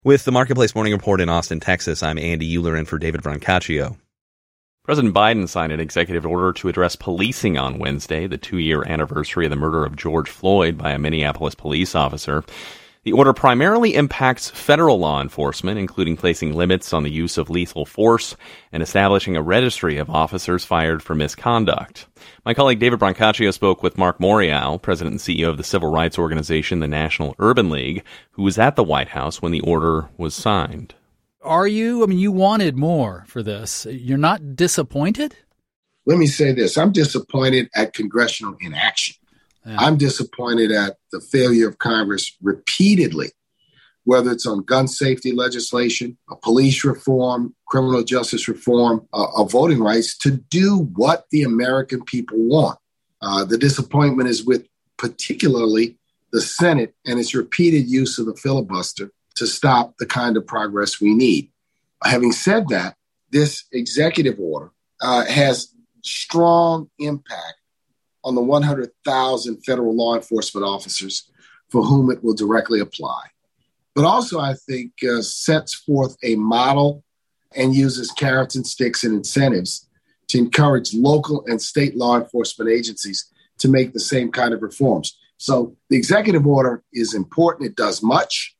With the Marketplace Morning Report in Austin, Texas, I'm Andy Euler in for David Brancaccio. President Biden signed an executive order to address policing on Wednesday, the 2-year anniversary of the murder of George Floyd by a Minneapolis police officer. The order primarily impacts federal law enforcement, including placing limits on the use of lethal force and establishing a registry of officers fired for misconduct. My colleague David Brancaccio spoke with Mark Morial, president and CEO of the civil rights organization, the National Urban League, who was at the White House when the order was signed. Are you? I mean, you wanted more for this. You're not disappointed? Let me say this. I'm disappointed at congressional inaction. Yeah. I'm disappointed at the failure of Congress repeatedly, whether it's on gun safety legislation, a police reform, criminal justice reform, voting rights, to do what the American people want. The disappointment is with particularly the Senate and its repeated use of the filibuster to stop the kind of progress we need. Having said that, this executive order has strong impact on the 100,000 federal law enforcement officers for whom it will directly apply. But also, I think, sets forth a model and uses carrots and sticks and incentives to encourage local and state law enforcement agencies to make the same kind of reforms. So the executive order is important. It does much,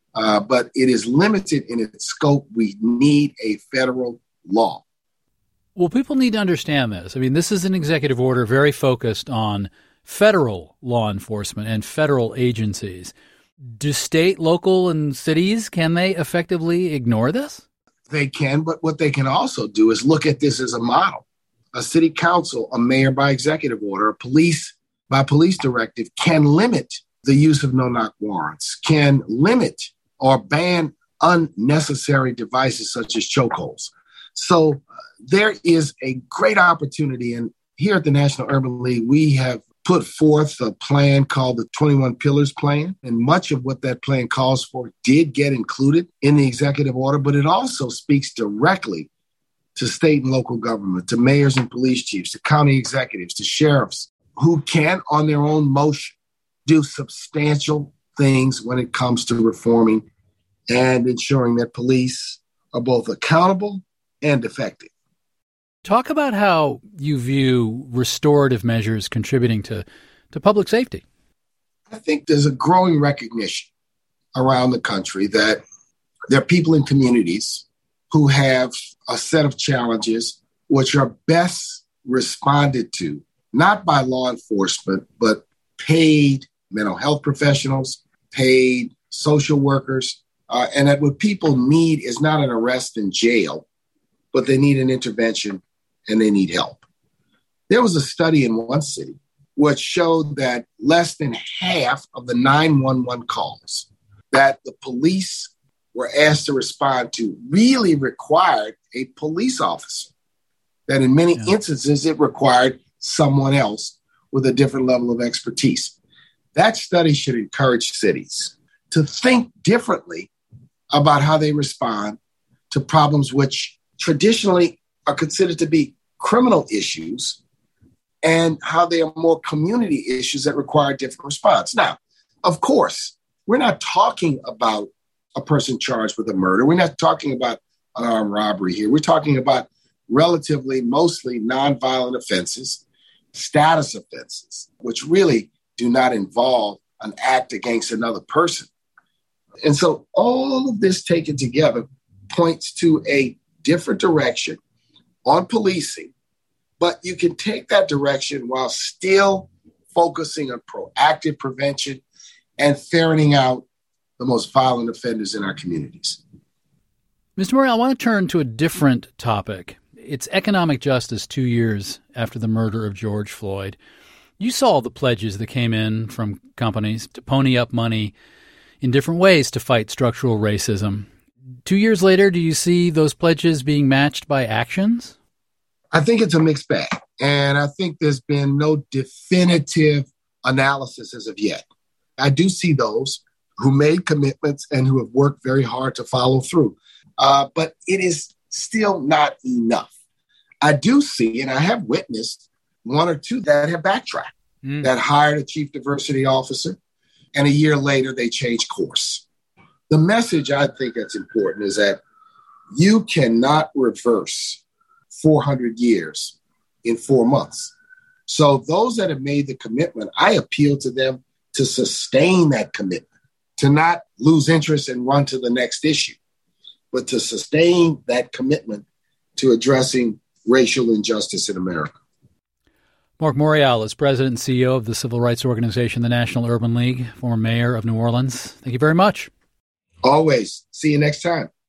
but it is limited in its scope. We need a federal law. Well, people need to understand this. I mean, this is an executive order very focused on federal law enforcement and federal agencies. Do state, local, and cities, can they effectively ignore this? They can, but what they can also do is look at this as a model. A city council, a mayor by executive order, a police by police directive can limit the use of no-knock warrants, can limit or ban unnecessary devices such as chokeholds. So there is a great opportunity. And here at the National Urban League, we have put forth a plan called the 21 Pillars Plan. And much of what that plan calls for did get included in the executive order, but it also speaks directly to state and local government, to mayors and police chiefs, to county executives, to sheriffs, who can, on their own motion, do substantial things when it comes to reforming and ensuring that police are both accountable and effective. Talk about how you view restorative measures contributing to public safety. I think there's a growing recognition around the country that there are people in communities who have a set of challenges which are best responded to, not by law enforcement, but paid mental health professionals, paid social workers, and that what people need is not an arrest in jail, but they need an intervention and they need help. There was a study in one city which showed that less than half of the 911 calls that the police were asked to respond to really required a police officer. That in many instances, it required someone else with a different level of expertise. That study should encourage cities to think differently about how they respond to problems which traditionally are considered to be criminal issues and how they are more community issues that require different response. Now, of course, we're not talking about a person charged with a murder. We're not talking about an armed robbery here. We're talking about relatively, mostly nonviolent offenses, status offenses, which really do not involve an act against another person. And so all of this taken together points to a different direction on policing, but you can take that direction while still focusing on proactive prevention and ferreting out the most violent offenders in our communities. Mr. Morial, I want to turn to a different topic. It's economic justice 2 years after the murder of George Floyd. You saw the pledges that came in from companies to pony up money in different ways to fight structural racism. 2 years later, do you see those pledges being matched by actions? I think it's a mixed bag. And I think there's been no definitive analysis as of yet. I do see those who made commitments and who have worked very hard to follow through. But it is still not enough. I do see, and I have witnessed one or two that have backtracked, that hired a chief diversity officer, and a year later they changed course. The message I think that's important is that you cannot reverse 400 years in 4 months. So those that have made the commitment, I appeal to them to sustain that commitment, to not lose interest and run to the next issue, but to sustain that commitment to addressing racial injustice in America. Mark Morial is president and CEO of the civil rights organization, the National Urban League, former mayor of New Orleans. Thank you very much. Always. See you next time.